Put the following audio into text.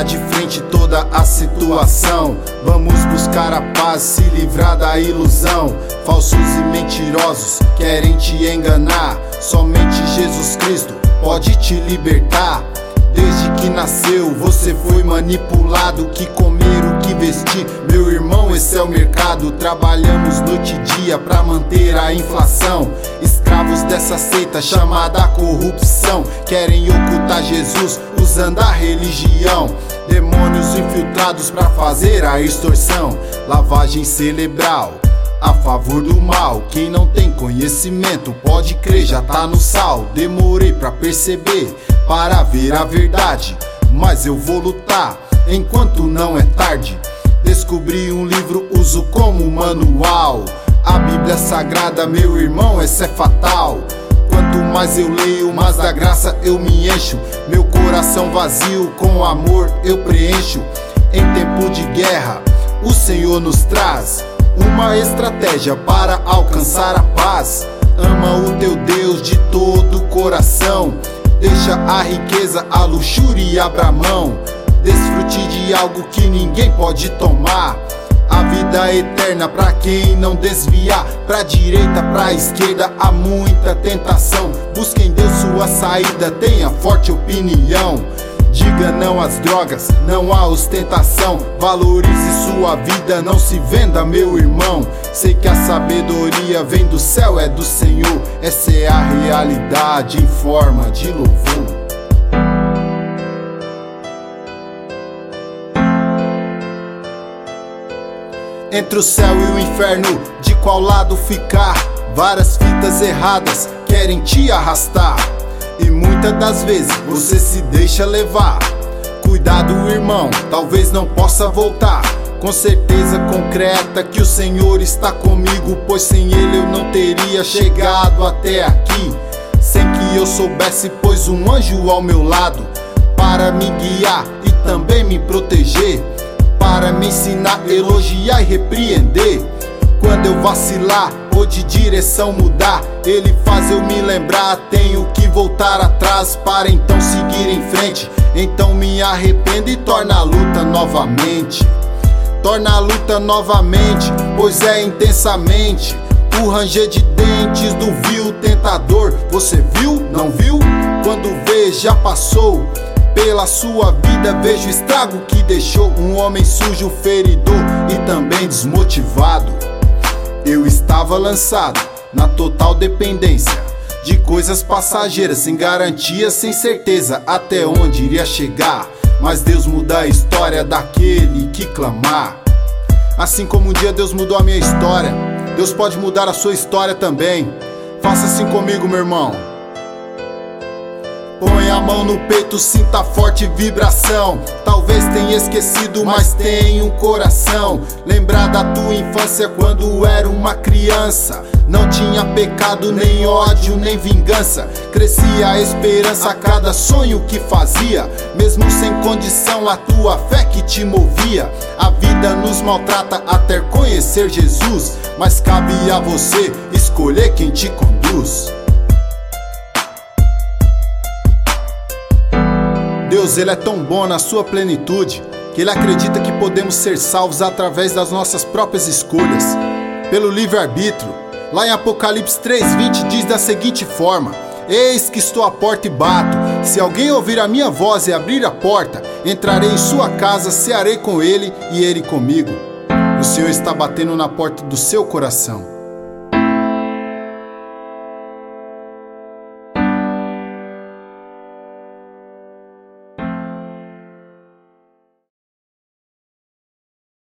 encarar de frente toda a situação. Vamos buscar a paz, se livrar da ilusão. Falsos e mentirosos querem te enganar. Somente Jesus Cristo pode te libertar. Desde que nasceu você foi manipulado. Que comer, o que vestir, meu irmão, esse é o mercado. Trabalhamos noite e dia pra manter a inflação. Escravos dessa seita chamada corrupção. Querem ocultar Jesus usando a religião. Demônios infiltrados pra fazer a extorsão. Lavagem cerebral a favor do mal. Quem não tem conhecimento pode crer, já tá no sal. Demorei pra perceber, para ver a verdade, mas eu vou lutar enquanto não é tarde. Descobri um livro, uso como manual. A Bíblia Sagrada, meu irmão, essa é fatal. Quanto mais eu leio, mais da graça eu me encho. Meu coração vazio com amor eu preencho. Em tempo de guerra, o Senhor nos traz uma estratégia para alcançar a paz. Ama o teu Deus de todo o coração. Deixa a riqueza, a luxúria abra mão. Desfrute de algo que ninguém pode tomar. A vida eterna pra quem não desviar. Pra direita, pra esquerda, há muita tentação. Busque em Deus sua saída, tenha forte opinião. Diga não às drogas, não à ostentação. Valorize sua vida, não se venda, meu irmão. Sei que a sabedoria vem do céu, é do Senhor. Essa é a realidade em forma de louvor. Entre o céu e o inferno, de qual lado ficar? Várias fitas erradas querem te arrastar. E muitas das vezes você se deixa levar. Cuidado, irmão, talvez não possa voltar. Com certeza concreta que o Senhor está comigo, pois sem Ele eu não teria chegado até aqui. Sem que eu soubesse, pôs um anjo ao meu lado para me guiar e também me proteger, para me ensinar, elogiar e repreender. Quando eu vacilar ou de direção mudar, Ele faz eu me lembrar. Tenho que voltar atrás para então seguir em frente. Então me arrependo e torna a luta novamente. Torna a luta novamente, pois é intensamente o ranger de dentes do vil tentador. Você viu? Não viu? Quando vê, já passou. Pela sua vida vejo o estrago que deixou. Um homem sujo, feridor e também desmotivado. Eu estava lançado na total dependência de coisas passageiras, sem garantia, sem certeza até onde iria chegar. Mas Deus muda a história daquele que clamar. Assim como um dia Deus mudou a minha história, Deus pode mudar a sua história também. Faça assim comigo, meu irmão. Põe a mão no peito, sinta a forte vibração. Talvez tenha esquecido, mas tem um coração. Lembrar da tua infância quando era uma criança. Não tinha pecado, nem ódio, nem vingança. Crescia a esperança a cada sonho que fazia. Mesmo sem condição, a tua fé que te movia. A vida nos maltrata até conhecer Jesus, mas cabe a você escolher quem te conduz. Deus, Ele é tão bom na sua plenitude, que Ele acredita que podemos ser salvos através das nossas próprias escolhas, pelo livre-arbítrio. Lá em Apocalipse 3:20 diz da seguinte forma: eis que estou à porta e bato. Se alguém ouvir a minha voz e abrir a porta, entrarei em sua casa, cearei com ele e ele comigo. O Senhor está batendo na porta do seu coração.